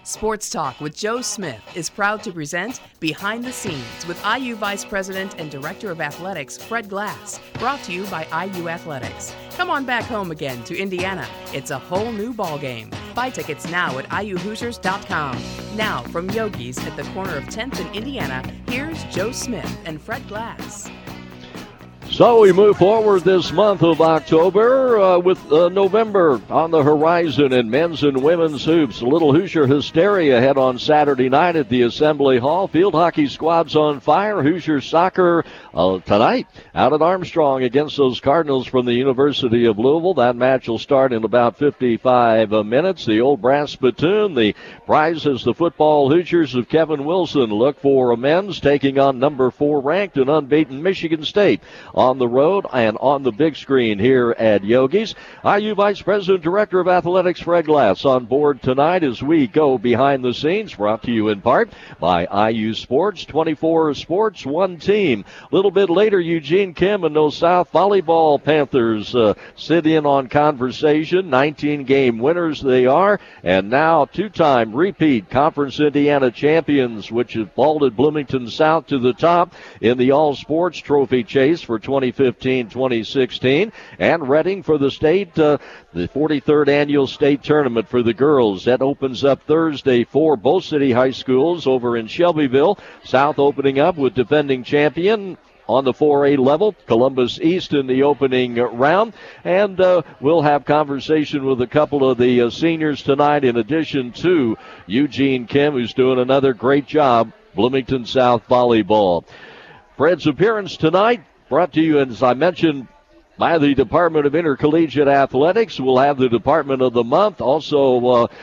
Sports Talk with Joe Smith is proud to present Behind the Scenes with IU Vice President and Director of Athletics Fred Glass, brought to you by IU Athletics. Come on back home again to Indiana. It's a whole new ballgame. Buy tickets now at IUHoosiers.com. Now, from Yogi's at the corner of 10th and Indiana, here's Joe Smith and Fred Glass. So we move forward this month of October with November on the horizon in men's and women's hoops. A little Hoosier hysteria ahead on Saturday night at the Assembly Hall. Field hockey squad's on fire. Hoosier soccer tonight out at Armstrong against those Cardinals from the University of Louisville. That match will start in about 55 minutes. The old brass spittoon. The prize is the football Hoosiers of Kevin Wilson. Look for men's taking on number 4 ranked and unbeaten Michigan State on the road and on the big screen here at Yogi's. IU Vice President Director of Athletics Fred Glass on board tonight as we go behind the scenes, brought to you in part by IU Sports, 24 sports, one team. A little bit later, Eugene Kim and those South Volleyball Panthers sit in on conversation. 19-game winners they are, and now two-time repeat Conference Indiana champions, which have vaulted Bloomington South to the top in the All-Sports Trophy chase for 2015-2016, and Reading for the state, the 43rd annual state tournament for the girls. That opens up Thursday for both city high schools over in Shelbyville. South opening up with defending champion on the 4A level, Columbus East in the opening round. And we'll have conversation with a couple of the seniors tonight, in addition to Eugene Kim, who's doing another great job, Bloomington South Volleyball. Fred's appearance tonight brought to you, as I mentioned, by the Department of Intercollegiate Athletics. We'll have the Department of the Month, also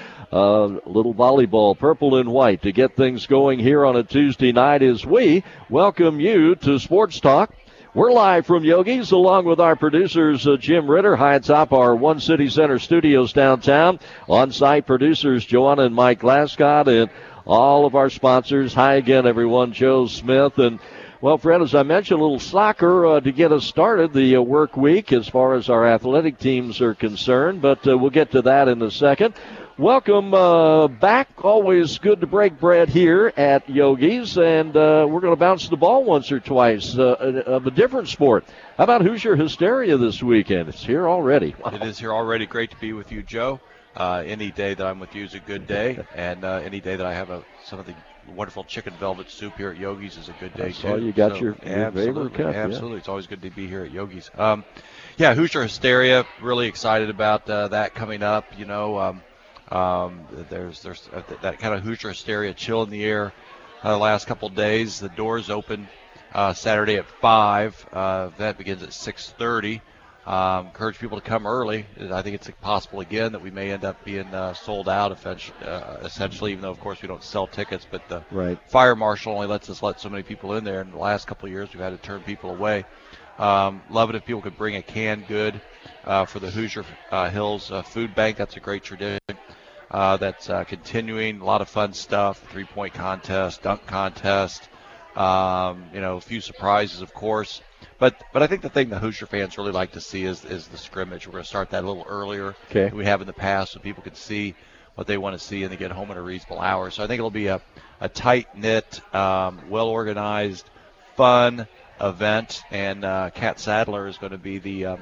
little volleyball, purple and white, to get things going here on a Tuesday night as we welcome you to Sports Talk. We're live from Yogi's along with our producers, Jim Ritter, high atop our One City Center studios downtown. On-site producers, Joanna and Mike Glascott, and all of our sponsors. Hi again, everyone. Joe Smith. And well, Fred, as I mentioned, a little soccer to get us started, the work week as far as our athletic teams are concerned, but we'll get to that in a second. Welcome back. Always good to break bread here at Yogi's, and we're going to bounce the ball once or twice of a different sport. How about Hoosier Hysteria this weekend? It's here already. Wow. It is here already. Great to be with you, Joe. Any day that I'm with you is a good day, and any day that I have some of the wonderful chicken velvet soup here at Yogi's is a good day, too. Oh, you got your favorite cup. Absolutely. Yeah. It's always good to be here at Yogi's. Hoosier Hysteria, really excited about that coming up. You know, there's that kind of Hoosier Hysteria chill in the air the last couple of days. The doors open Saturday at 5. That begins at 6:30. Encourage people to come early. I think it's possible, again, that we may end up being sold out essentially, even though, of course, we don't sell tickets. But the fire marshal only lets us let so many people in there. In the last couple of years, we've had to turn people away. Love it if people could bring a canned good for the Hoosier Hills Food Bank. That's a great tradition. That's continuing. A lot of fun stuff. 3-point contest, dunk contest. A few surprises, of course. But I think the thing the Hoosier fans really like to see is the scrimmage. We're going to start that a little earlier than we have in the past, so people can see what they want to see and they get home at a reasonable hour. So I think it'll be a tight-knit, well-organized, fun event. And Kat Sadler is going to be the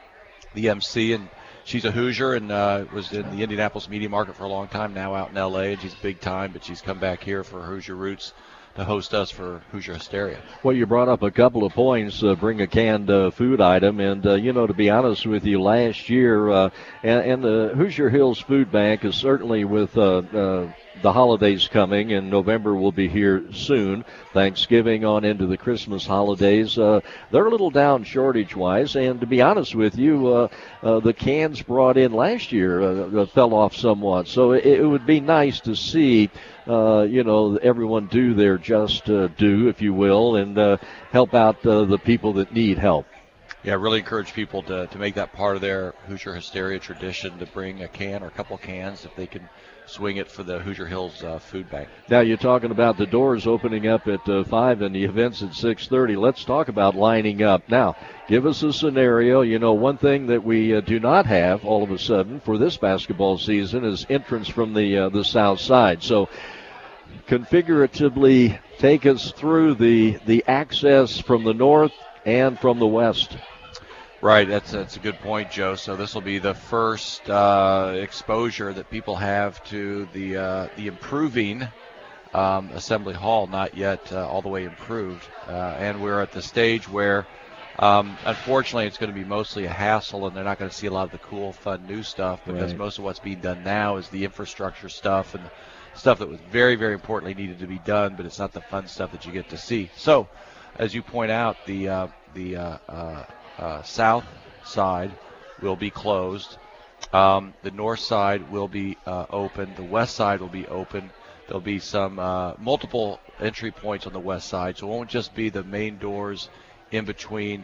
MC, and she's a Hoosier and was in the Indianapolis media market for a long time, now out in L.A., and she's big time, but she's come back here for Hoosier Roots to host us for Hoosier Hysteria. Well, you brought up a couple of points, bring a canned food item, and, to be honest with you, last year, and the Hoosier Hills Food Bank is certainly with the holidays coming, and November will be here soon, Thanksgiving on into the Christmas holidays. They're a little down shortage-wise, and to be honest with you, the cans brought in last year fell off somewhat, so it would be nice to see everyone do their just due, if you will, and help out the people that need help. Yeah, really encourage people to make that part of their Hoosier Hysteria tradition, to bring a can or a couple of cans if they can swing it for the Hoosier Hills Food Bank. Now you're talking about the doors opening up at 5 and the events at 6:30. Let's talk about lining up. Now, give us a scenario. You know, one thing that we do not have all of a sudden for this basketball season is entrance from the south side. So configuratively take us through the access from the north and from the west. Right, that's a good point, Joe. So this will be the first exposure that people have to the improving Assembly Hall, not yet all the way improved. And we're at the stage where, unfortunately, it's going to be mostly a hassle, and they're not going to see a lot of the cool, fun, new stuff, because most of what's being done now is the infrastructure stuff and stuff that was very, very importantly needed to be done, but it's not the fun stuff that you get to see. So, as you point out, the south side will be closed. The north side will be open. The west side will be open. There'll be some multiple entry points on the west side, so it won't just be the main doors in between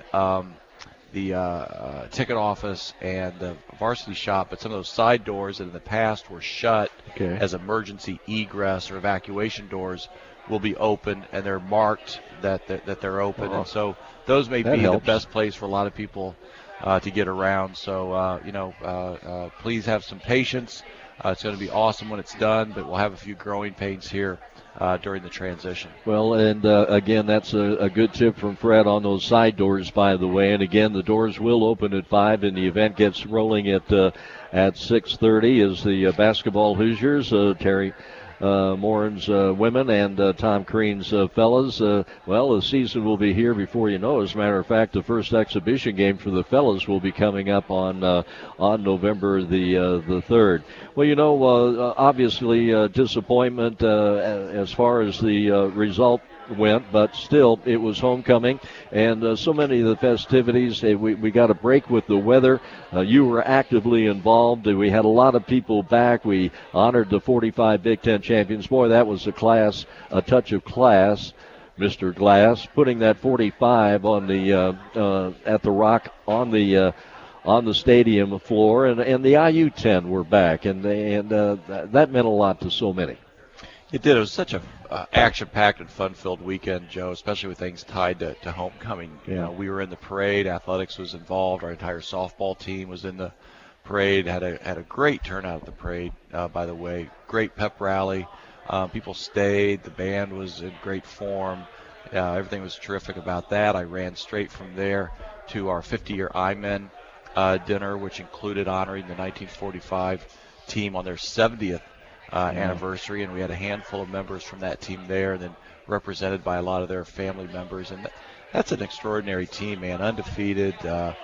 the ticket office and the varsity shop, but some of those side doors that in the past were shut as emergency egress or evacuation doors will be open, and they're marked that they're open. And so those may be the best place for a lot of people to get around. So, please have some patience. It's going to be awesome when it's done, but we'll have a few growing pains here during the transition. Well, and again, that's a good tip from Fred on those side doors, by the way. And again, the doors will open at 5, and the event gets rolling at 6:30 as the basketball Hoosiers, Terry Morin's women and Tom Crean's fellas. The season will be here before you know it. As a matter of fact, the first exhibition game for the fellas will be coming up on November the 3rd. Well, obviously disappointment as far as the result went, but still it was homecoming, and so many of the festivities, we got a break with the weather. You were actively involved. We had a lot of people back. We honored the 45 Big Ten champions. Boy, that was a touch of class. Mr. Glass putting that 45 on the at the Rock on the stadium floor, and the IU-10 were back, and that meant a lot to so many. It did. It was such a action-packed and fun-filled weekend, Joe, especially with things tied to homecoming. Yeah. You know, we were in the parade. Athletics was involved. Our entire softball team was in the parade. Had a great turnout at the parade, by the way. Great pep rally. People stayed. The band was in great form. Everything was terrific about that. I ran straight from there to our 50-year I-Men dinner, which included honoring the 1945 team on their 70th anniversary, and we had a handful of members from that team there, and then represented by a lot of their family members. And that's an extraordinary team, man. Undefeated,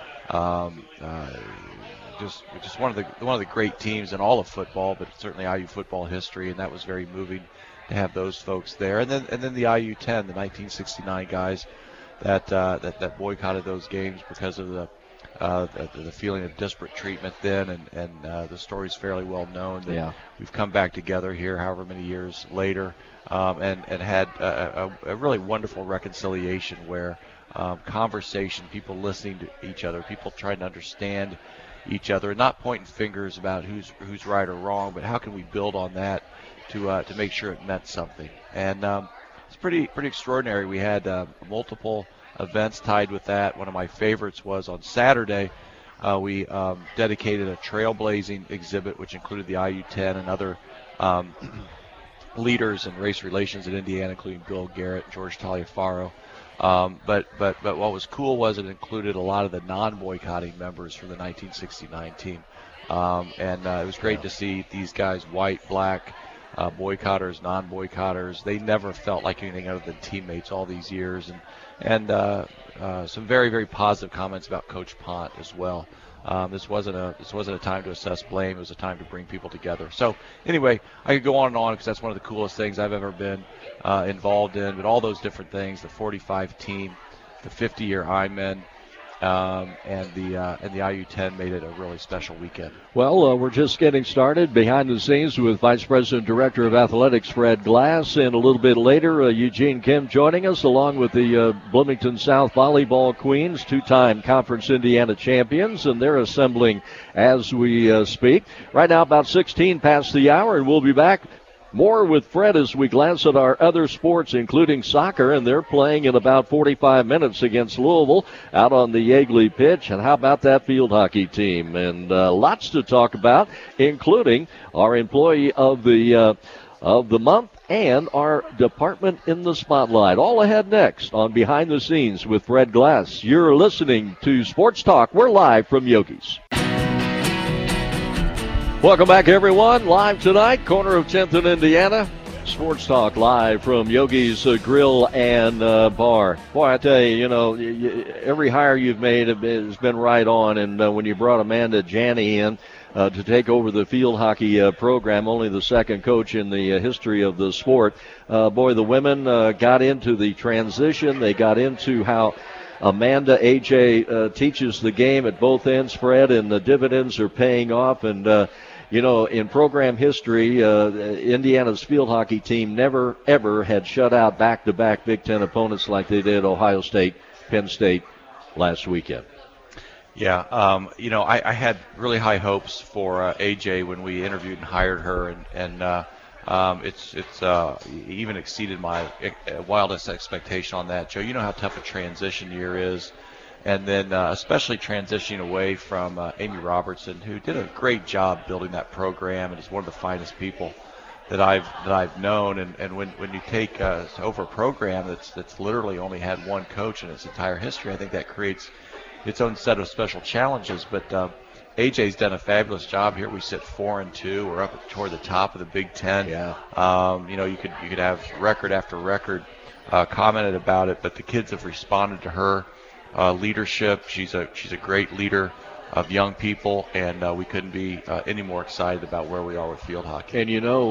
just one of the great teams in all of football, but certainly IU football history. And that was very moving to have those folks there. And then the IU-10, the 1969 guys that boycotted those games because of the feeling of disparate treatment then, and the story's fairly well known that we've come back together here however many years later, and had a really wonderful reconciliation where conversation, people listening to each other, people trying to understand each other, and not pointing fingers about who's right or wrong, but how can we build on that to make sure it meant something. And it's pretty extraordinary. We had multiple events tied with that. One of my favorites was on Saturday. We dedicated a trailblazing exhibit, which included the IU-10 and other leaders in race relations in Indiana, including Bill Garrett, George Taliaferro. But what was cool was it included a lot of the non-boycotting members from the 1969 team. And it was great to see these guys, white, black, boycotters, non-boycotters. They never felt like anything other than teammates all these years. And some very, very positive comments about Coach Pont as well. This wasn't a time to assess blame. It was a time to bring people together. So anyway, I could go on and on because that's one of the coolest things I've ever been involved in. But all those different things, the 45 team, the 50-year I-Men, and the IU10 made it a really special weekend. Well, we're just getting started behind the scenes with Vice President Director of Athletics Fred Glass, and a little bit later Eugene Kim joining us along with the Bloomington South Volleyball Queens, two-time Conference Indiana champions, and they're assembling as we speak. Right now about 16 past the hour, and we'll be back more with Fred as we glance at our other sports, including soccer, and they're playing in about 45 minutes against Louisville out on the Yeagley pitch. And how about that field hockey team? And lots to talk about, including our employee of the month and our department in the spotlight. All ahead next on Behind the Scenes with Fred Glass. You're listening to Sports Talk. We're live from Yogi's. Welcome back, everyone. Live tonight, corner of 10th and Indiana. Sports Talk live from Yogi's Grill and Bar. Boy, I tell you, every hire you've made has been right on. And when you brought Amanda Janney in to take over the field hockey program, only the second coach in the history of the sport, boy, the women got into the transition. They got into how Amanda AJ teaches the game at both ends, Fred, and the dividends are paying off. And in program history, Indiana's field hockey team never, ever had shut out back-to-back Big Ten opponents like they did Ohio State, Penn State last weekend. Yeah, I had really high hopes for AJ when we interviewed and hired her, and it's even exceeded my wildest expectation on that. Joe, you know how tough a transition year is. And then especially transitioning away from Amy Robertson, who did a great job building that program and is one of the finest people that I've known. And when you take over a program that's literally only had one coach in its entire history, I think that creates its own set of special challenges. But AJ's done a fabulous job here. We sit 4-2. We're up toward the top of the Big Ten. Yeah. You could have record after record commented about it, but the kids have responded to her leadership. She's a great leader of young people, and we couldn't be any more excited about where we are with field hockey. And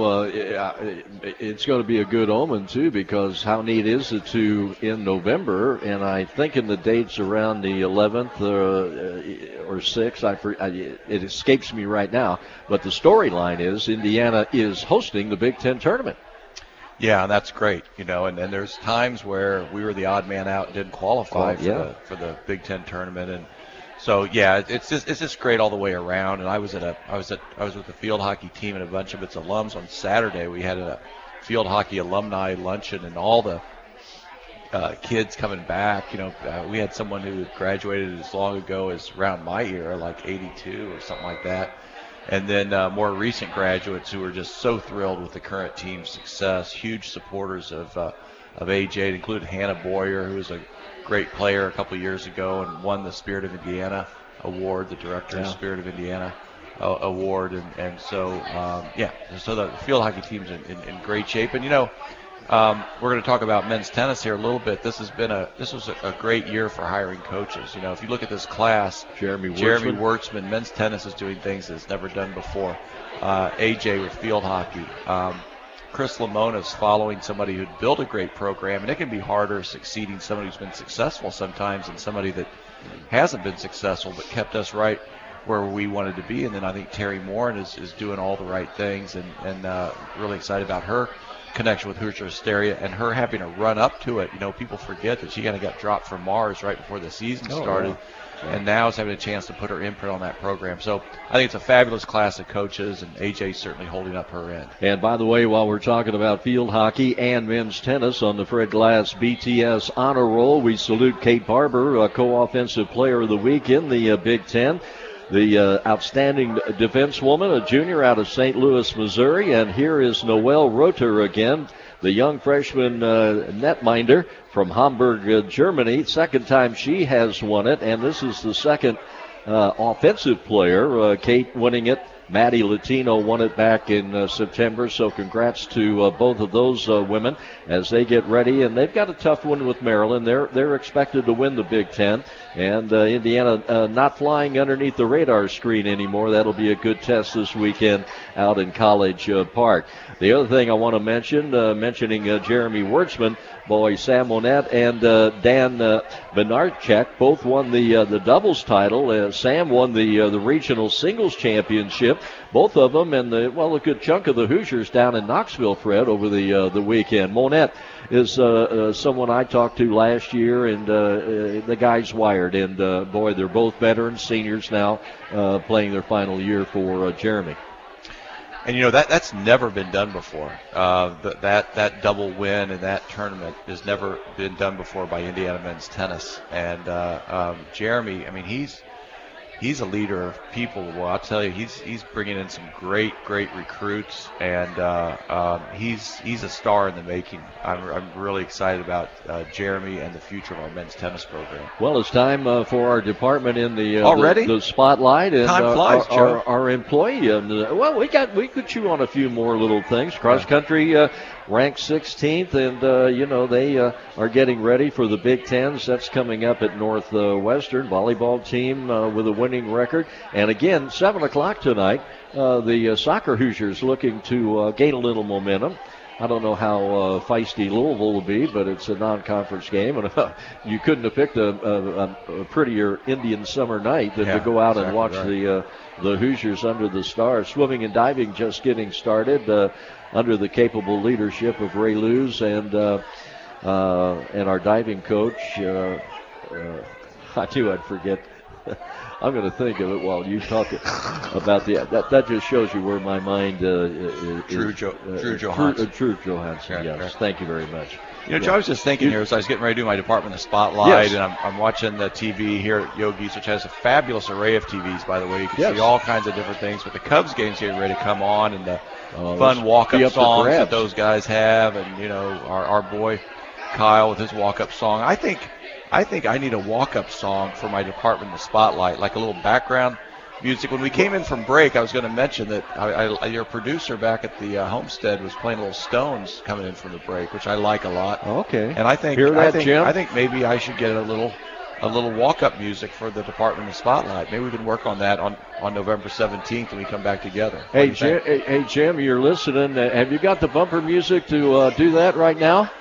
it's going to be a good omen too, because how neat is it to in November, and I think in the dates around the 11th or 6th, it escapes me right now, but the storyline is Indiana is hosting the Big Ten tournament. Yeah, and that's great, and there's times where we were the odd man out and didn't qualify for the Big Ten tournament, and so yeah, it's just great all the way around. And I was with the field hockey team and a bunch of its alums on Saturday. We had a field hockey alumni luncheon, and all the kids coming back. We had someone who had graduated as long ago as around my era, like 82 or something like that. And then more recent graduates who are just so thrilled with the current team's success, huge supporters of AJ. It included Hannah Boyer, who was a great player a couple years ago and won the Spirit of Indiana award, the Director of Spirit of Indiana award. And so the field hockey team's in great shape. And, we're going to talk about men's tennis here a little bit. This was a great year for hiring coaches. If you look at this class, Jeremy Wurtzman, men's tennis is doing things that it's never done before. AJ with field hockey. Chris Lamona is following somebody who'd built a great program, and it can be harder succeeding somebody who's been successful sometimes than somebody that hasn't been successful but kept us right where we wanted to be. And then I think Terry Morin is doing all the right things, and really excited about her connection with Hoosier Hysteria and her having to run up to it. People forget that she kind of got dropped from Mars right before the season started, and now is having a chance to put her imprint on that program. So I think it's a fabulous class of coaches, and AJ's certainly holding up her end. And by the way, while we're talking about field hockey and men's tennis on the Fred Glass BTS Honor Roll, we salute Kate Barber, co-offensive player of the week in the Big Ten. The outstanding defensewoman, a junior out of St. Louis, Missouri. And here is Noelle Roter again, the young freshman netminder from Hamburg, Germany. Second time she has won it, and this is the second offensive player, Kate winning it Maddie Latino won it back in September, so congrats to both of those women as they get ready. And they've got a tough one with Maryland. They're expected to win the Big Ten, and Indiana not flying underneath the radar screen anymore. That'll be a good test this weekend out in College Park. The other thing I want to mention, mentioning Jeremy Wertzman, boy, Sam Monette and Dan Benarchek both won the doubles title. Sam won the regional singles championship, both of them, and a good chunk of the Hoosiers down in Knoxville, Fred, over the weekend. Monette is someone I talked to last year, and the guy's wired. And, boy, they're both veterans, seniors now, playing their final year for Jeremy. And, that's never been done before. That double win in that tournament has never been done before by Indiana men's tennis. And Jeremy, he's a leader of people. Well, I'll tell you, he's bringing in some great recruits, and he's a star in the making. I'm really excited about Jeremy and the future of our men's tennis program. Well, it's time for our department in the already the spotlight, and time flies, Joe. Our employee. We could chew on a few more little things. Cross country ranked 16th, and they are getting ready for the Big Tens. That's coming up at Northwestern. Volleyball team with a winning record, and again 7 o'clock tonight. The soccer Hoosiers looking to gain a little momentum. I don't know how feisty Louisville will be, but it's a non-conference game, and you couldn't have picked a prettier Indian summer night than to go out and watch the Hoosiers under the stars. Swimming and diving just getting started under the capable leadership of Ray Luz and our diving coach. I knew I'd forget. I'm going to think of it while you talk about that just shows you where my mind is. Drew Johansson. Drew Johansson, yes. Right. Thank you very much. Joe, I was just thinking here as I was getting ready to do my department of Spotlight, and I'm watching the TV here at Yogi's, which has a fabulous array of TVs, by the way. You can see all kinds of different things. But the Cubs game's getting ready to come on, and the fun walk-up songs that those guys have, and, our boy Kyle with his walk-up song. I think I need a walk-up song for my department of Spotlight, like a little background music. When we came in from break, I was going to mention that your producer back at the Homestead was playing a little Stones coming in from the break, which I like a lot. Okay. And I think Jim? I think maybe I should get a little walk-up music for the department of Spotlight. Maybe we can work on that on November 17th when we come back together. Hey Jim, you're listening. Have you got the bumper music to do that right now?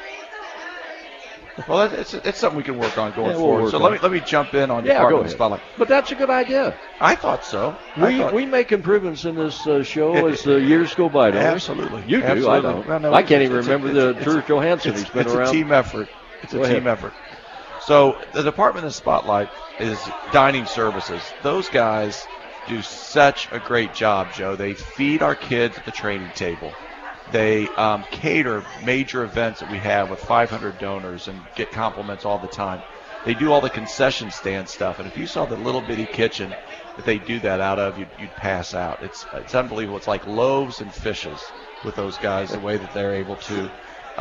Well, it's something we can work on going forward. So let me jump in on Department of Spotlight. But that's a good idea. I thought so. We make improvements in this show as the years go by, don't we? Absolutely. You do, I don't. Well, no, I can't even remember the Drew Johansson. He's been around. It's a team effort. It's a team effort. So the Department of Spotlight is dining services. Those guys do such a great job, Joe. They feed our kids at the training table. They cater major events that we have with 500 donors and get compliments all the time. They do all the concession stand stuff, and if you saw the little bitty kitchen that they do that out of, you'd pass out. It's unbelievable. It's like loaves and fishes with those guys, the way that they're able to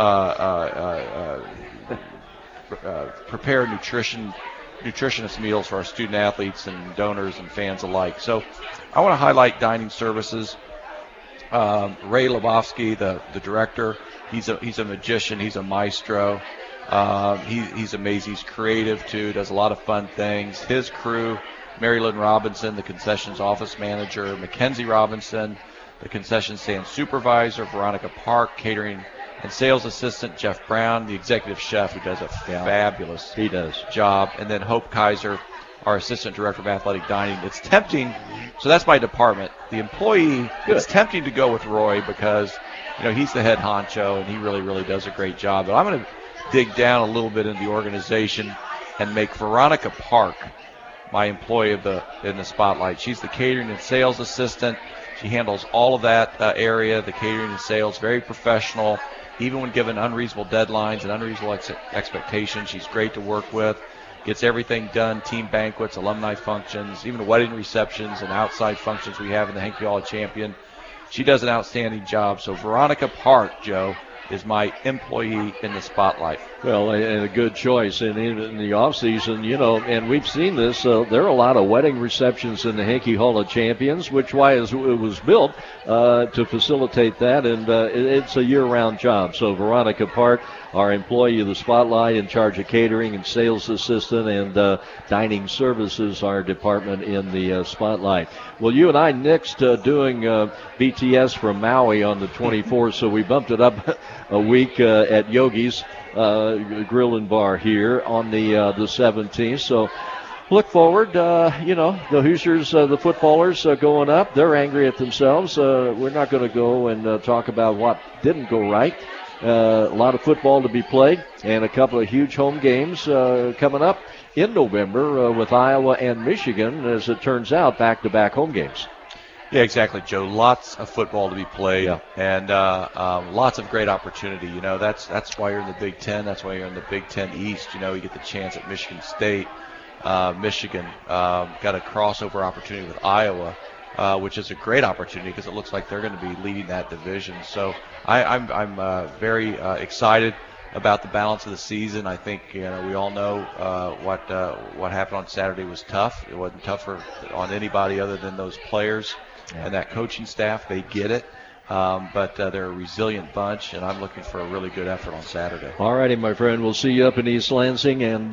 prepare nutritionist meals for our student athletes and donors and fans alike. So I want to highlight dining services. Ray Lebowski, the director, he's a magician. He's a maestro. He's amazing. He's creative too. Does a lot of fun things. His crew: Mary Lynn Robinson, the concessions office manager; Mackenzie Robinson, the concession stand supervisor; Veronica Park, catering and sales assistant; Jeff Brown, the executive chef, who does a fabulous job; and then Hope Kaiser, our assistant director of athletic dining. It's tempting. So that's my department. The employee, it's tempting to go with Roy because, he's the head honcho and he really, really does a great job. But I'm going to dig down a little bit in the organization and make Veronica Park my employee in the spotlight. She's the catering and sales assistant. She handles all of that area, the catering and sales, very professional. Even when given unreasonable deadlines and unreasonable expectations, she's great to work with. Gets everything done, team banquets, alumni functions, even wedding receptions and outside functions we have in the Hank Fiala Champion. She does an outstanding job. So Veronica Park, Joe, is my employee in the spotlight. Well, and a good choice. And in the offseason, and we've seen this, there are a lot of wedding receptions in the Hinkey Hall of Champions, which it was built to facilitate that, and it's a year-round job. So Veronica Park, our employee of the spotlight, in charge of catering and sales assistant and dining services, our department in the spotlight. Well, you and I nixed doing BTS from Maui on the 24th, so we bumped it up a week at Yogi's Grill and Bar here on the 17th. So look forward. The Hoosiers, the footballers going up. They're angry at themselves. We're not going to go and talk about what didn't go right. A lot of football to be played and a couple of huge home games coming up in November with Iowa and Michigan, as it turns out, back-to-back home games. Yeah, exactly, Joe. Lots of football to be played, and lots of great opportunity. That's why you're in the Big Ten. That's why you're in the Big Ten East. You get the chance at Michigan State. Michigan got a crossover opportunity with Iowa, which is a great opportunity because it looks like they're going to be leading that division. So I'm very excited about the balance of the season. I think we all know what happened on Saturday was tough. It wasn't tough on anybody other than those players and that coaching staff. They get it. But they're a resilient bunch, and I'm looking for a really good effort on Saturday. All righty, my friend. We'll see you up in East Lansing and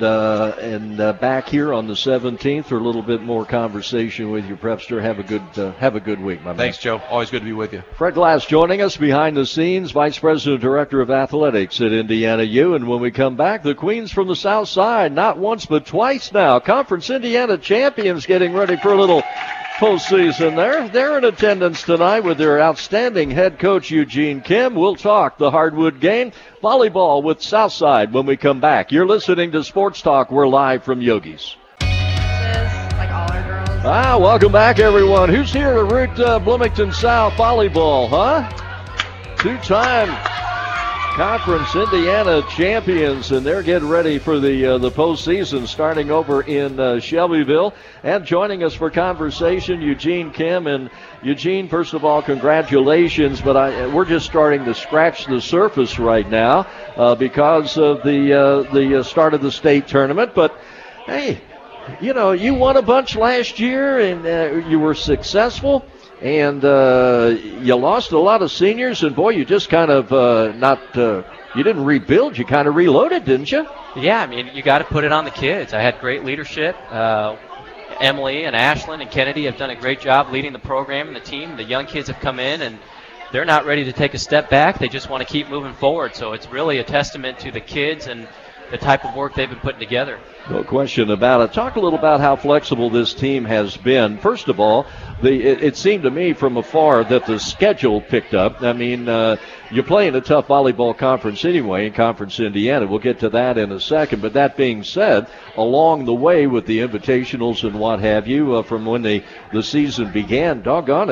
back here on the 17th for a little bit more conversation with you, Prepster. Have a good week, my man. Thanks, Joe. Always good to be with you. Fred Glass joining us behind the scenes, Vice President, Director of Athletics at Indiana U. And when we come back, the Queens from the South Side, not once but twice now, Conference Indiana champions, getting ready for a little postseason there. They're in attendance tonight with their outstanding head coach, Eugene Kim. We'll talk the hardwood game, volleyball with Southside when we come back. You're listening to Sports Talk. We're live from Yogi's. Like all our girls. Welcome back, everyone. Who's here to root Bloomington South volleyball, huh? Two-time Conference Indiana champions, and they're getting ready for the postseason starting over in Shelbyville. And joining us for conversation, Eugene Kim. And Eugene, first of all, congratulations, but we're just starting to scratch the surface right now because of the start of the state tournament. But, hey, you won a bunch last year, and you were successful. And you lost a lot of seniors, and boy, you just kind of you didn't rebuild, you kind of reloaded, didn't you? Yeah, I mean, you got to put it on the kids. I had great leadership. Emily and Ashlyn and Kennedy have done a great job leading the program and the team. The young kids have come in, and they're not ready to take a step back. They just want to keep moving forward. So it's really a testament to the kids and the type of work they've been putting together. No question about it. Talk a little about how flexible this team has been. First of all, it seemed to me from afar that the schedule picked up. I mean, you're playing a tough volleyball conference anyway in Conference Indiana. We'll get to that in a second. But that being said, along the way with the invitationals and what have you, from when the season began, doggone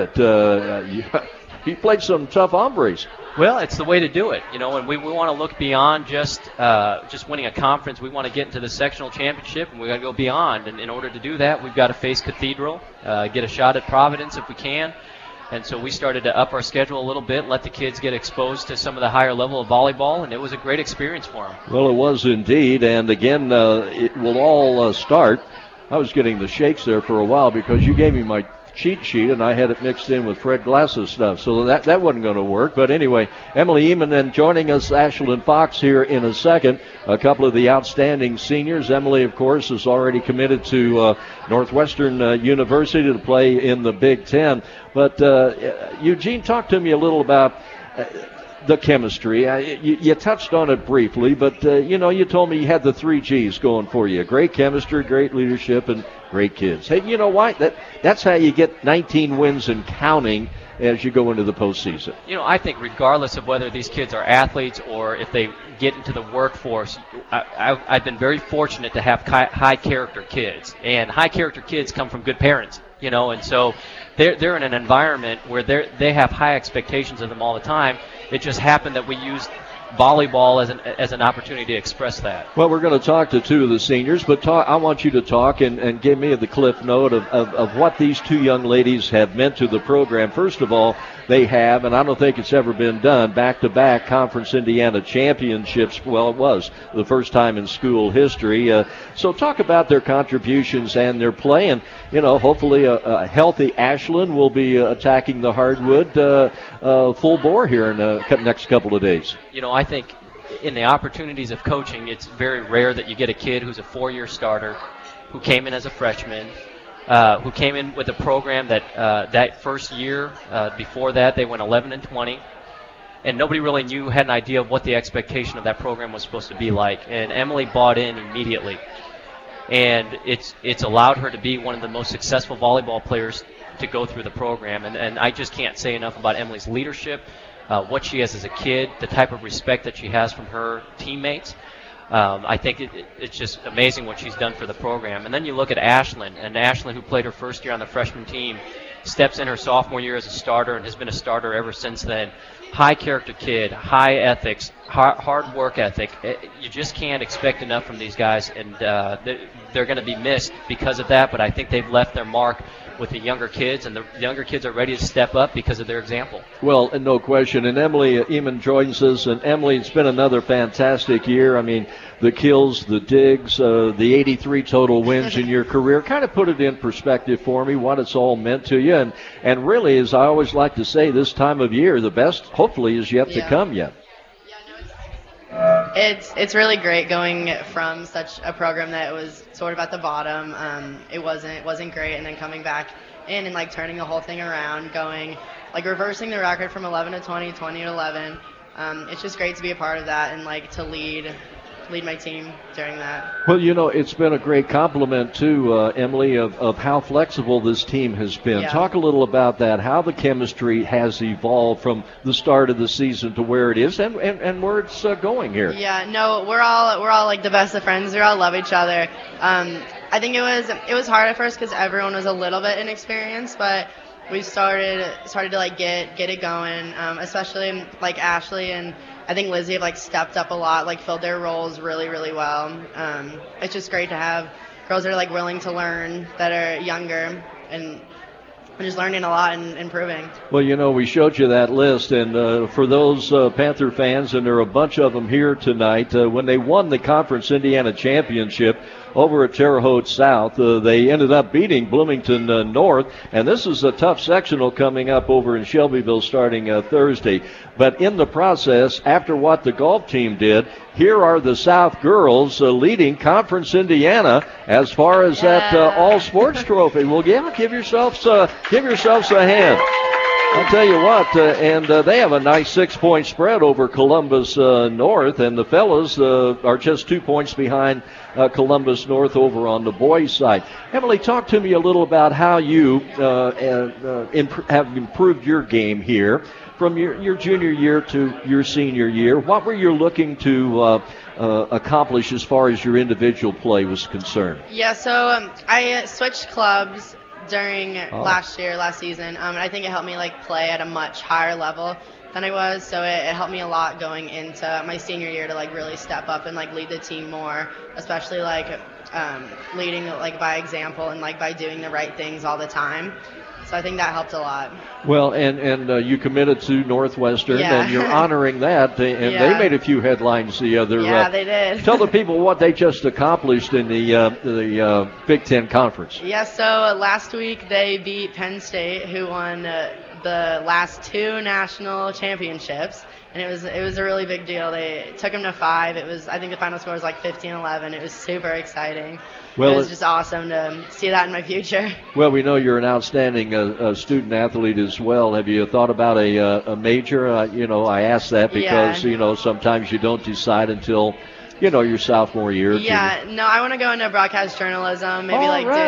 it, you played some tough hombres. Well, it's the way to do it, and we want to look beyond just winning a conference. We want to get into the sectional championship, and we got to go beyond. And in order to do that, we've got to face Cathedral, get a shot at Providence if we can. And so we started to up our schedule a little bit, let the kids get exposed to some of the higher level of volleyball, and it was a great experience for them. Well, it was indeed, and again, it will all start. I was getting the shakes there for a while because you gave me my cheat sheet, and I had it mixed in with Fred Glass's stuff, so that wasn't going to work. But anyway, Emily Eamon then joining us, Ashlyn Fox here in a second. A couple of the outstanding seniors. Emily, of course, is already committed to Northwestern University to play in the Big Ten. But Eugene, talk to me a little about the chemistry. You touched on it briefly, but you told me you had the 3 G's going for you. Great chemistry, great leadership, and great kids. Hey, you know what? That's how you get 19 wins and counting as you go into the postseason. I think regardless of whether these kids are athletes or if they get into the workforce, I've been very fortunate to have high character kids, and high character kids come from good parents. And so they're in an environment where they have high expectations of them all the time. It just happened that we used volleyball as an opportunity to express that. Well, we're going to talk to 2 of the seniors, but I want you to talk and give me the cliff note of what these 2 young ladies have meant to the program. First of all, they have, and I don't think it's ever been done, back-to-back Conference Indiana championships. Well, it was the first time in school history. So talk about their contributions and their play, and, hopefully a healthy Ashland will be attacking the hardwood full bore here in the next couple of days. I think in the opportunities of coaching, it's very rare that you get a kid who's a 4-year starter, who came in as a freshman, who came in with a program that that first year, before that, they went 11-20, and nobody really had an idea of what the expectation of that program was supposed to be like. And Emily bought in immediately, and it's allowed her to be one of the most successful volleyball players to go through the program. And I just can't say enough about Emily's leadership, what she has as a kid, the type of respect that she has from her teammates. I think it's just amazing what she's done for the program. And then you look at Ashland, and Ashland, who played her first year on the freshman team, steps in her sophomore year as a starter and has been a starter ever since then. High character kid, high ethics, hard work ethic. You just can't expect enough from these guys, and they're going to be missed because of that, but I think they've left their mark with the younger kids, and the younger kids are ready to step up because of their example. Well, and no question. And Emily Eamon joins us. And Emily, it's been another fantastic year. I mean, the kills, the digs, the 83 total wins in your career. Kind of put it in perspective for me, what it's all meant to you. And really, as I always like to say, this time of year, the best hopefully is yet to come yet. It's really great going from such a program that was sort of at the bottom. It wasn't great, and then coming back in and turning the whole thing around, going reversing the record from 11-20, 20-11. It's just great to be a part of that and to lead my team during that. Well, it's been a great compliment too, Emily, of how flexible this team has been. Yeah. Talk a little about that, how the chemistry has evolved from the start of the season to where it is and where it's going here. Yeah, no, we're all the best of friends. We all love each other. I think it was hard at first because everyone was a little bit inexperienced, but we started to get it going, especially Ashley and I think Lizzie have stepped up a lot, filled their roles really, really well. It's just great to have girls that are willing to learn, that are younger, and just learning a lot and improving. Well, we showed you that list, and for those Panther fans, and there are a bunch of them here tonight, when they won the Conference Indiana Championship over at Terre Haute South, they ended up beating Bloomington North, and this is a tough sectional coming up over in Shelbyville starting Thursday. But in the process, after what the golf team did, here are the South girls leading Conference Indiana as far as that all sports trophy. Well, give yourselves a hand. I'll tell you what, and they have a nice 6-point spread over Columbus North, and the fellas are just 2 points behind Columbus North over on the boys' side. Emily, talk to me a little about how you have improved your game here from your junior year to your senior year. What were you looking to accomplish as far as your individual play was concerned? Yeah, so I switched clubs during last season. I think it helped me play at a much higher level than I was, so it helped me a lot going into my senior year to really step up and lead the team more, especially leading by example and by doing the right things all the time. So I think that helped a lot. Well, and you committed to Northwestern, yeah. and you're honoring that, and they made a few headlines the other. Yeah, they did. Tell the people what they just accomplished in the Big Ten Conference. Yeah, so last week they beat Penn State, who won the last 2 national championships, and it was a really big deal. They took them to 5. I think the final score was 15-11. It was super exciting. Well, it was just awesome to see that in my future. Well, we know you're an outstanding student athlete as well. Have you thought about a major? I ask that because, sometimes you don't decide until, your sophomore year. Yeah, no, I want to go into broadcast journalism, maybe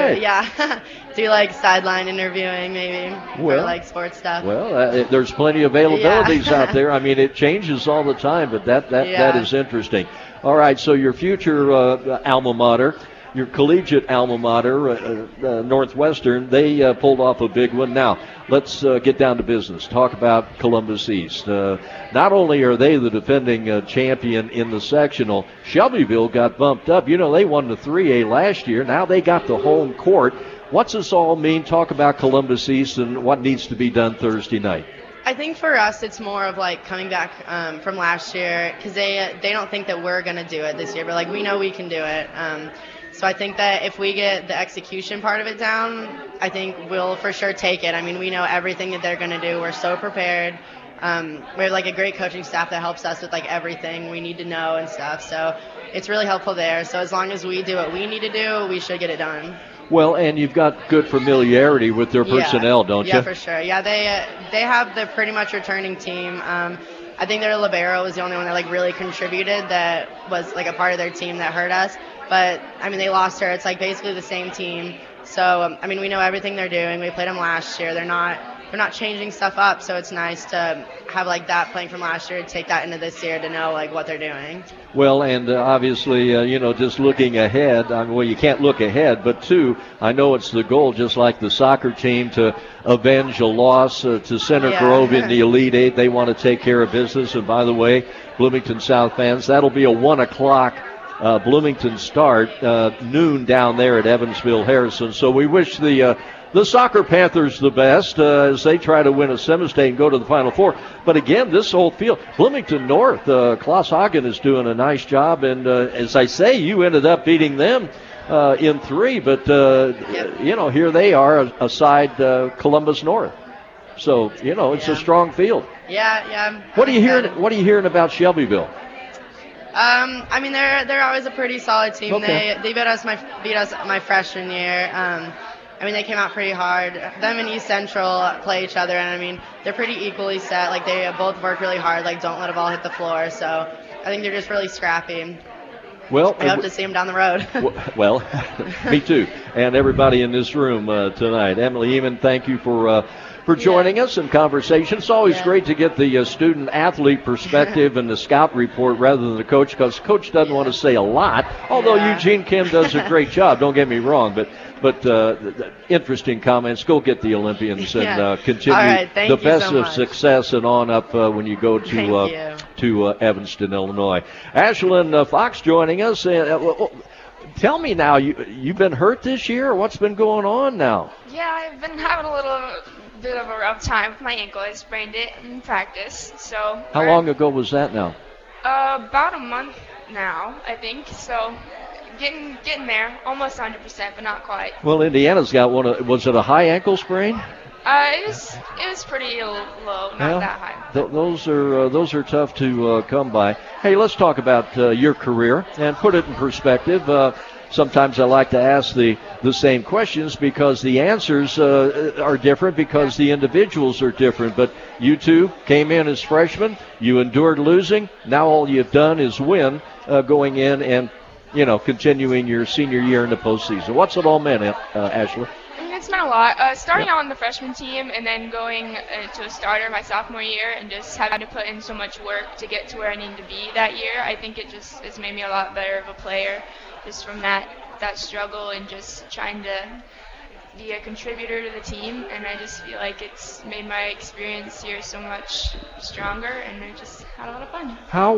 do sideline interviewing maybe for sports stuff. Well, there's plenty of availabilities out there. I mean, it changes all the time, but that is interesting. All right, so your future alma mater, your collegiate alma mater, Northwestern, they pulled off a big one. Now, let's get down to business. Talk about Columbus East. Not only are they the defending champion in the sectional, Shelbyville got bumped up. They won the 3A last year. Now they got the home court. What's this all mean? Talk about Columbus East and what needs to be done Thursday night. I think for us, it's more of like coming back from last year because they don't think that we're gonna do it this year, but like we know we can do it. So I think that if we get the execution part of it down, I think we'll for sure take it. I mean, we know everything that they're gonna do. We're so prepared. We have like a great coaching staff that helps us with like everything we need to know and stuff. So it's really helpful there. So as long as we do what we need to do, we should get it done. Well, and you've got good familiarity with their personnel, don't you? Yeah, for sure. Yeah, they have the pretty much returning team. I think their libero was the only one that like really contributed that was like a part of their team that hurt us. But I mean, they lost her. It's like basically the same team. So I mean, we know everything they're doing. We played them last year. They're not changing stuff up. So it's nice to have like that playing from last year, take that into this year to know like what they're doing. Well, and obviously, just looking ahead, I mean, well, you can't look ahead, but two, I know it's the goal, just like the soccer team, to avenge a loss to Center Grove in the Elite Eight. They want to take care of business. And by the way, Bloomington South fans, that'll be a 1 o'clock Bloomington start, noon down there at Evansville Harrison. So we wish the Soccer Panthers the best as they try to win a semi-state and go to the Final Four. But again, this whole field, Bloomington North, Klaus Hagen is doing a nice job. And as I say, you ended up beating them in 3. But, here they are aside Columbus North. So, it's a strong field. Yeah. What are you hearing about Shelbyville? I mean, they're always a pretty solid team. Okay. They beat us my freshman year. I mean, they came out pretty hard. Them and East Central play each other, and I mean, they're pretty equally set. Like, they both work really hard. Like, don't let a ball hit the floor. So I think they're just really scrappy. Well, I hope to see them down the road. Well, me too. And everybody in this room tonight. Emily Eamon, thank you for joining us in conversation. It's always great to get the student-athlete perspective and the scout report rather than the coach, because coach doesn't want to say a lot, although Eugene Kim does a great job, don't get me wrong, but interesting comments. Go get the Olympians and continue the best of success and on up when you go to Evanston, Illinois. Ashlyn Fox joining us. Tell me now, you've been hurt this year, or what's been going on now? Yeah, I've been having a little bit of a rough time with my ankle. I sprained it in practice. So how long ago was that now? About a month now, I think. So getting there, almost 100%, but not quite. Well, Indiana's got one. Was it a high ankle sprain? It was pretty low, not that high. Those are tough to come by. Hey, let's talk about your career and put it in perspective. Sometimes I like to ask the same questions because the answers are different because the individuals are different. But you two came in as freshmen. You endured losing. Now all you've done is win going in and, continuing your senior year in the postseason. What's it all meant, Ashley? It's meant a lot. Starting out on the freshman team and then going to a starter my sophomore year and just having to put in so much work to get to where I need to be that year, I think it's made me a lot better of a player just from that struggle and just trying to be a contributor to the team. And I just feel like it's made my experience here so much stronger, and I just had a lot of fun.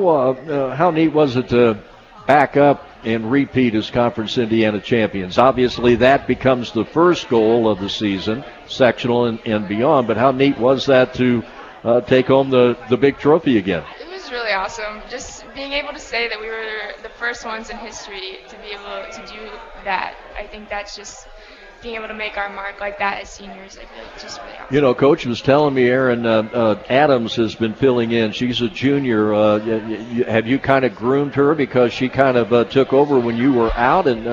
How neat was it to back up and repeat as Conference Indiana champions? Obviously, that becomes the first goal of the season, sectional and beyond. But how neat was that to take home the big trophy again? It was really awesome. Just being able to say that we were the first ones in history to be able to do that. I think that's just being able to make our mark like that as seniors. I feel like it's just really awesome. Coach was telling me Erin Adams has been filling in. She's a junior. Have you kind of groomed her because she kind of took over when you were out and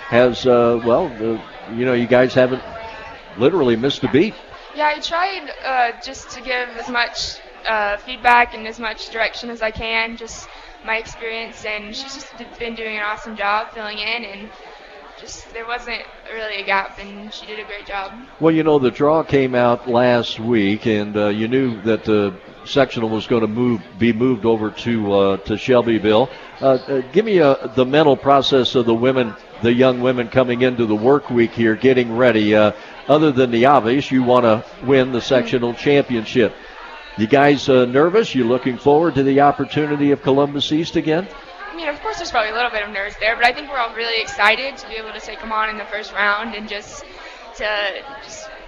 you guys haven't literally missed a beat. Yeah, I tried just to give as much feedback and as much direction as I can, just my experience, and she's just been doing an awesome job filling in, and just there wasn't really a gap, and she did a great job. Well, the draw came out last week, and you knew that the sectional was going to be moved over to Shelbyville. Give me the mental process of the young women coming into the work week here, getting ready. Other than the obvious, you want to win the sectional championship. You guys nervous? You looking forward to the opportunity of Columbus East again? I mean, of course, there's probably a little bit of nerves there, but I think we're all really excited to be able to take them on in the first round and just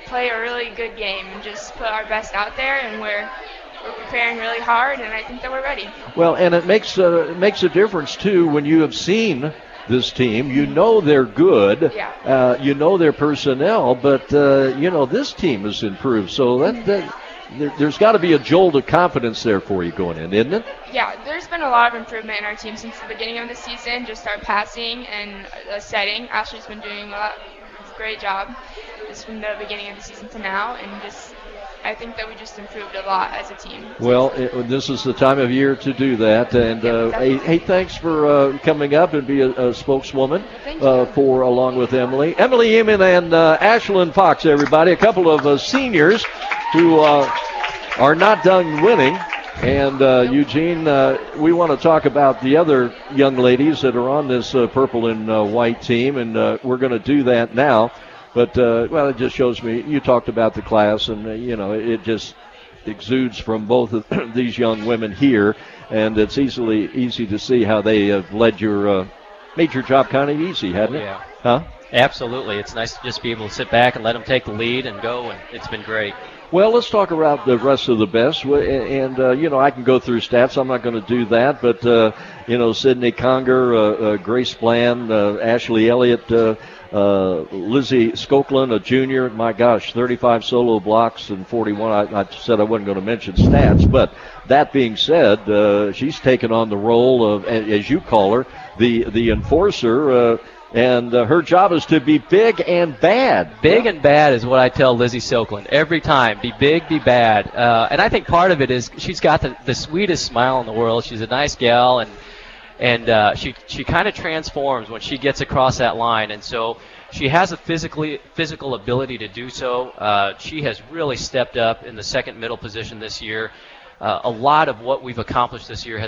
play a really good game and just put our best out there, and we're preparing really hard, and I think that we're ready. Well, and it makes a difference too when you have seen this team. You know they're good. Yeah. You know their personnel, but this team has improved. So there's got to be a jolt of confidence there for you going in, isn't it? Yeah, there's been a lot of improvement in our team since the beginning of the season. Just our passing and setting. Ashley's been doing a great job just from the beginning of the season to now, and I think that we just improved a lot as a team. Well, this is the time of year to do that. And hey, thanks for coming up and be a spokeswoman for along with Emily. Emily Eamon and Ashlyn Fox, everybody, a couple of seniors who are not done winning. And Eugene, we want to talk about the other young ladies that are on this purple and white team, and we're going to do that now. But, it just shows me, you talked about the class, and, it just exudes from both of these young women here, and it's easy to see how they have made your job kind of easy, hasn't it? Yeah. Huh? Absolutely. It's nice to just be able to sit back and let them take the lead and go, and it's been great. Well, let's talk about the rest of the best. And I can go through stats. I'm not going to do that. But, Sydney Conger, Grace Bland, Ashley Elliott, Lizzie Skoklin, a junior. My gosh, 35 solo blocks and 41. I said I wasn't going to mention stats. But that being said, she's taken on the role of, as you call her, the enforcer. And her job is to be big and bad. Big and bad is what I tell Lizzie Silkland every time. Be big, be bad. And I think part of it is she's got the sweetest smile in the world. She's a nice gal, and she kind of transforms when she gets across that line. And so she has a physical ability to do so. She has really stepped up in the second middle position this year. A lot of what we've accomplished this year has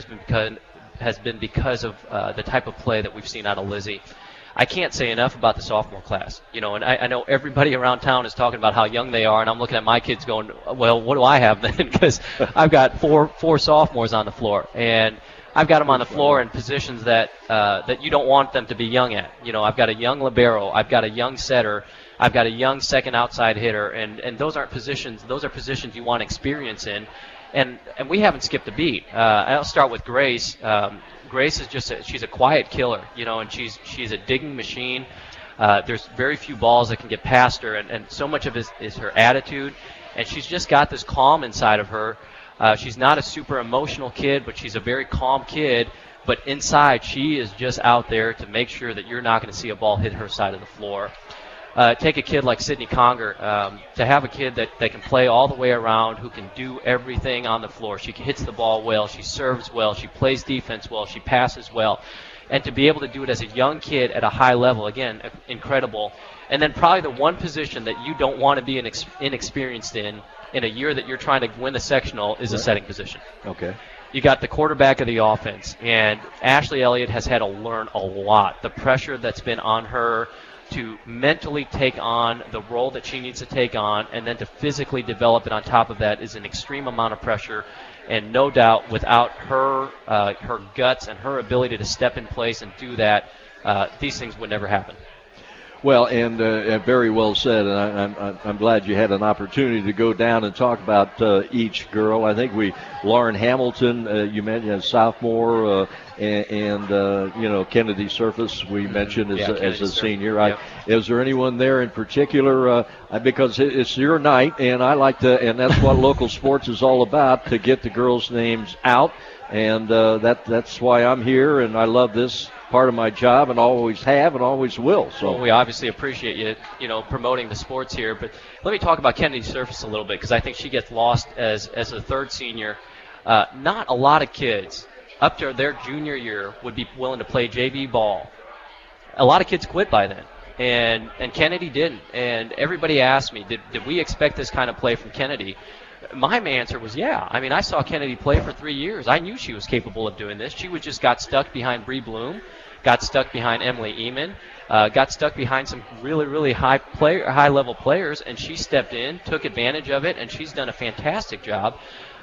been because of the type of play that we've seen out of Lizzie. I can't say enough about the sophomore class, and I know everybody around town is talking about how young they are, and I'm looking at my kids going, well, what do I have then? Because I've got four sophomores on the floor, and I've got them on the floor in positions that you don't want them to be young at. I've got a young libero, I've got a young setter, I've got a young second outside hitter, and those aren't positions. Those are positions you want experience in, and we haven't skipped a beat. I'll start with Grace. Grace is she's a quiet killer, and she's a digging machine. There's very few balls that can get past her, and so much of it is her attitude, and she's just got this calm inside of her. She's not a super emotional kid, but she's a very calm kid, but inside she is just out there to make sure that you're not going to see a ball hit her side of the floor. Take a kid like Sydney Conger, to have a kid that can play all the way around, who can do everything on the floor. She hits the ball well, she serves well, she plays defense well, she passes well. And to be able to do it as a young kid at a high level, again, incredible. And then probably the one position that you don't want to be inexperienced in a year that you're trying to win the sectional is a setting position. Okay. You got the quarterback of the offense, and Ashley Elliott has had to learn a lot. The pressure that's been on her to mentally take on the role that she needs to take on, and then to physically develop it on top of that is an extreme amount of pressure. And no doubt, without her guts and her ability to step in place and do that, these things would never happen. Well, and very well said, and I'm glad you had an opportunity to go down and talk about each girl. I think Lauren Hamilton, you mentioned sophomore, and Kennedy Surface we mentioned as a senior. Yep. Is there anyone there in particular? Because it's your night, and I like to, and that's what local sports is all about, to get the girls' names out, and that's why I'm here, and I love this part of my job, and always have and always will. So well, we obviously appreciate you promoting the sports here, but let me talk about Kennedy Surface a little bit, because I think she gets lost as a third senior. Not a lot of kids up to their junior year would be willing to play JV ball. A lot of kids quit by then, and Kennedy didn't. And everybody asked me, did we expect this kind of play from Kennedy? My answer was, yeah. I mean, I saw Kennedy play for 3 years. I knew she was capable of doing this. She just got stuck behind Bree Bloom, got stuck behind Emily Eamon, got stuck behind some really, really high-level players, and she stepped in, took advantage of it, and she's done a fantastic job.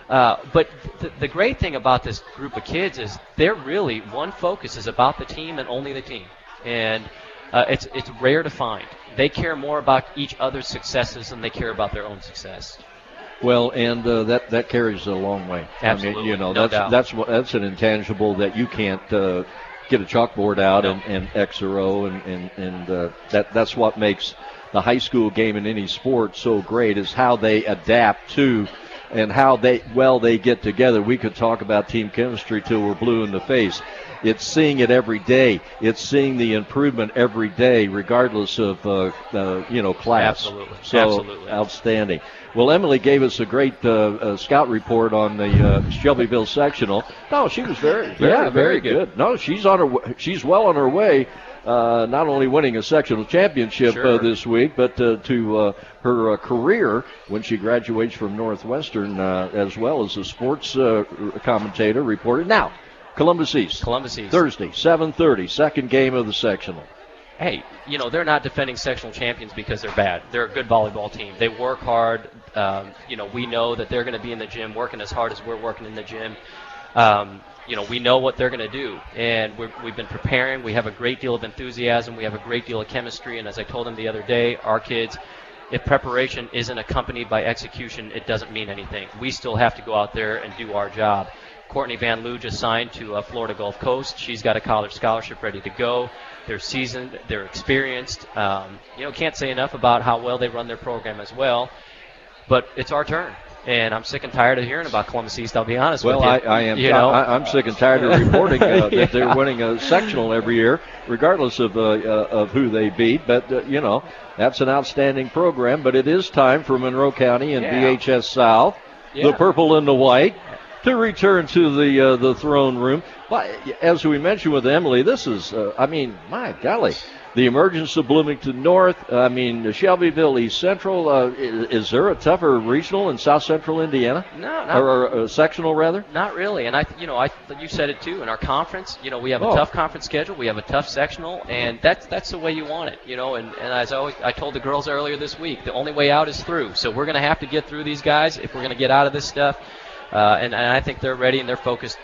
But the great thing about this group of kids is they're really, one focus is about the team and only the team. And it's rare to find. They care more about each other's successes than they care about their own success. Well, and that carries a long way. Absolutely, I mean, no doubt. That's an intangible that you can't get a chalkboard out and X or O, and that's what makes the high school game in any sport so great, is how they adapt to and how they get together. We could talk about team chemistry till we're blue in the face. It's seeing it every day. It's seeing the improvement every day, regardless of class. Absolutely. So Absolutely. Outstanding. Well, Emily gave us a great scout report on the Shelbyville sectional. No, she was very good. No, she's well on her way. Not only winning a sectional championship this week, but to her career when she graduates from Northwestern, as well as a sports commentator, reporter. Now, Columbus East. Thursday, 7:30, second game of the sectional. Hey, they're not defending sectional champions because they're bad. They're a good volleyball team. They work hard. We know that they're going to be in the gym working as hard as we're working in the gym. We know what they're going to do, and we've been preparing. We have a great deal of enthusiasm. We have a great deal of chemistry, and as I told them the other day, our kids, if preparation isn't accompanied by execution, it doesn't mean anything. We still have to go out there and do our job. Courtney Van Loo just signed to Florida Gulf Coast. She's got a college scholarship ready to go. They're seasoned. They're experienced. Can't say enough about how well they run their program as well. But it's our turn. And I'm sick and tired of hearing about Columbus East, I'll be honest with you. Well, I am. I'm sick and tired of reporting that they're winning a sectional every year, regardless of who they beat. But, that's an outstanding program. But it is time for Monroe County and BHS South, the purple and the white, to return to the throne room. But as we mentioned with Emily, this is, my golly, the emergence of Bloomington North. Shelbyville East Central. Is there a tougher regional in South Central Indiana? No, or sectional rather? Not really. And you said it too. In our conference, we have a tough conference schedule. We have a tough sectional, and that's the way you want it. And as I told the girls earlier this week, the only way out is through. So we're going to have to get through these guys if we're going to get out of this stuff. And I think they're ready and they're focused,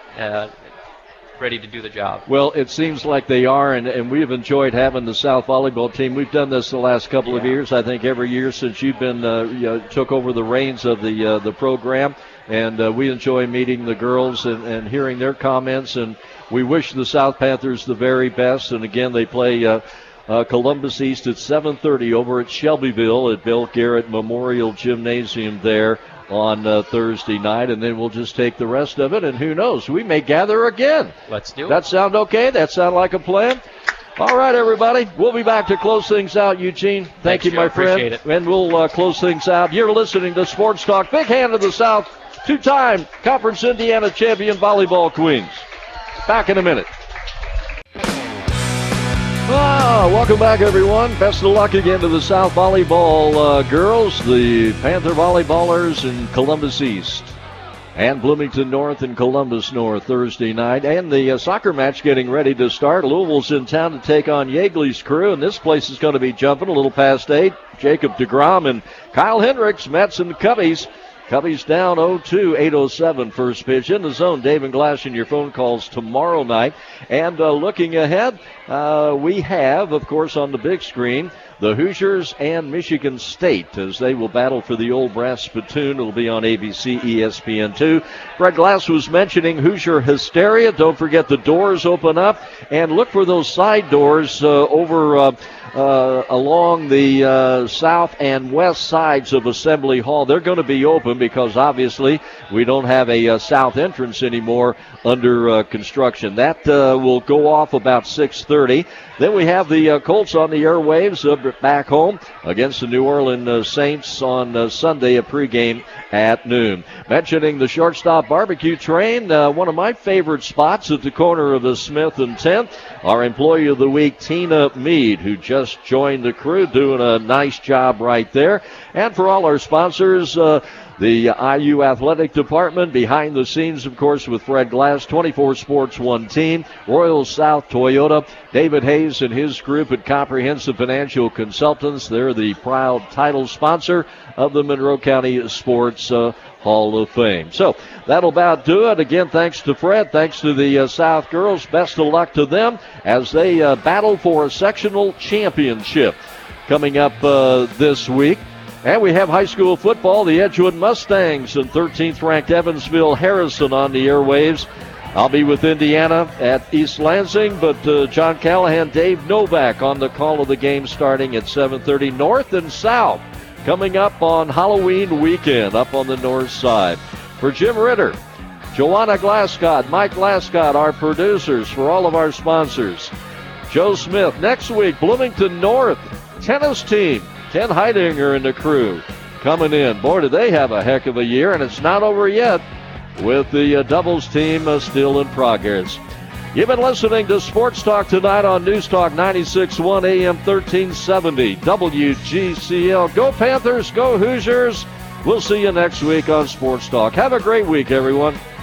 ready to do the job. Well, it seems like they are, and we've enjoyed having the South volleyball team. We've done this the last couple of years. I think every year since you've been took over the reins of the program, and we enjoy meeting the girls and hearing their comments. And we wish the South Panthers the very best. And again, they play Columbus East at 7:30 over at Shelbyville at Bill Garrett Memorial Gymnasium there on Thursday night, and then we'll just take the rest of it, and who knows, we may gather again. Let's do it. That sound okay? That sound like a plan? All right, everybody. We'll be back to close things out, Eugene. Thank you, my friend. Appreciate it. And we'll close things out. You're listening to Sports Talk. Big Hand of the South, two-time Conference Indiana champion volleyball queens. Back in a minute. Welcome back, everyone. Best of luck again to the South volleyball girls, the Panther volleyballers in Columbus East, and Bloomington North and Columbus North Thursday night. And the soccer match getting ready to start. Louisville's in town to take on Yeagley's crew, and this place is going to be jumping a little past 8. Jacob DeGrom and Kyle Hendricks, Mets and Cubbies. Cubbies down 0-2, 8:07 first pitch. In the zone, Dave and Glass in your phone calls tomorrow night. And looking ahead, we have, of course, on the big screen, the Hoosiers and Michigan State as they will battle for the old brass spittoon. It'll be on ABC, ESPN2. Fred Glass was mentioning Hoosier hysteria. Don't forget the doors open up. And look for those side doors over along the south and west sides of Assembly Hall. They're going to be open because obviously we don't have a south entrance anymore under construction. That will go off about 6:30. Then we have the Colts on the airwaves back home against the New Orleans Saints on Sunday, a pregame at noon. Mentioning the shortstop barbecue train, one of my favorite spots at the corner of the Smith and 10th. Our employee of the week, Tina Mead, who just joined the crew, doing a nice job right there. And for all our sponsors, the IU Athletic Department, behind the scenes, of course, with Fred Glass, 24 Sports, one team, Royal South Toyota, David Hayes and his group at Comprehensive Financial Consultants. They're the proud title sponsor of the Monroe County Sports Hall of Fame. So that'll about do it. Again, thanks to Fred. Thanks to the South girls. Best of luck to them as they battle for a sectional championship coming up this week. And we have high school football. The Edgewood Mustangs and 13th-ranked Evansville Harrison on the airwaves. I'll be with Indiana at East Lansing, but John Callahan, Dave Novak on the call of the game starting at 7:30. North and South coming up on Halloween weekend up on the north side. For Jim Ritter, Joanna Glasscott, Mike Glasscott, our producers, for all of our sponsors. Joe Smith. Next week, Bloomington North tennis team. Ken Heidinger and the crew coming in. Boy, do they have a heck of a year, and it's not over yet with the doubles team still in progress. You've been listening to Sports Talk tonight on News Talk 96.1 AM 1370 WGCL. Go Panthers, go Hoosiers. We'll see you next week on Sports Talk. Have a great week, everyone.